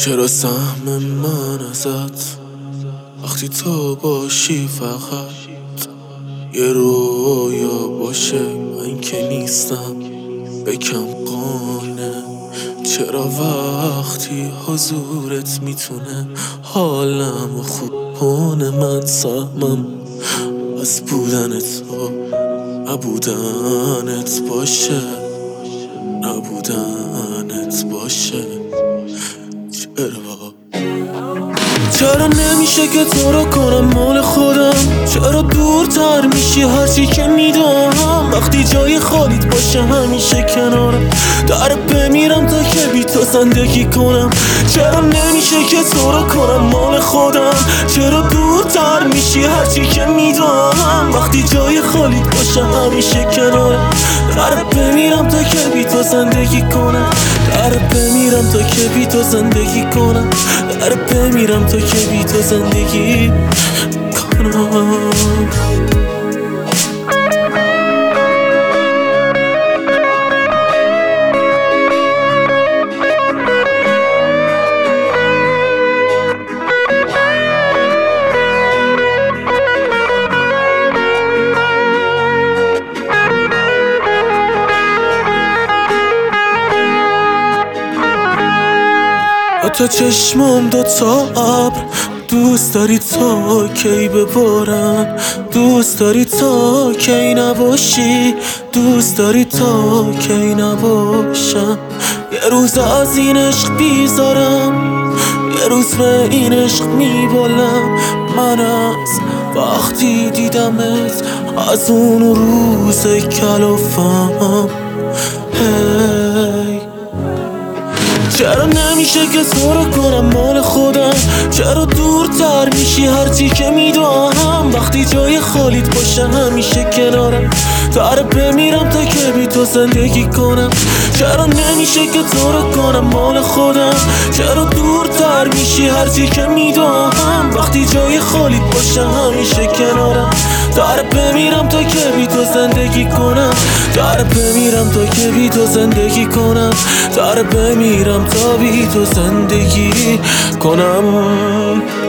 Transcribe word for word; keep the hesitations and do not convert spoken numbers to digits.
چرا سهم من ازت وقتی تو باشی فقط یه رویا باشه من که نیستم بکم قانه. چرا وقتی حضورت میتونه حالم خوب کنه من سهمم از بودن تو نبودنت باشه نبودنت باشه. چرا چرا نمیشه که تو رو کنم مال خودم؟ چرا دورتر میشی هرچی که میدونم؟ وقتی جای خالیت باشه همیشه کنارم در بمیرم تا که بی تو زندگی کنم. چرا نمیشه که تو رو کنم مال خودم؟ چرا دورتر میشی هرچی که میدونم؟ وقتی جای خالیت باشه همیشه کنارم در بمیرم تا که بی تو زندگی کنم در بمیرم تا که بی تو زندگی کنم در بمیرم تا که بی تو زندگی کنم. تا چشمم دو تا ابر دوست داری تا کی ببارن؟ دوست داری تا کی نباشی؟ دوست داری تا کی نباشم؟ یه روز از این عشق بیزارم یه روز به این عشق میبالم. من از وقتی دیدمت از اون روز کلافم هی. چرا نمیشه که تو رو کنم مال خودم؟ چرا دورتر میشی هرچی که میدونم؟ وقتی جای خالیت باشه همیشه کنارم در بمیرم تا که بی تو زندگی کنم. چرا نمیشه که تو رو کنم مال خودم؟ چرا دورتر میشی هرچی که میدونم؟ وقتی جای خالیت باشه همیشه کنارم در بمیرم تا که بی تو زندگی کنم در بمیرم تا که بی تو زندگی کنم در بمیرم تا بی تو زندگی کنم.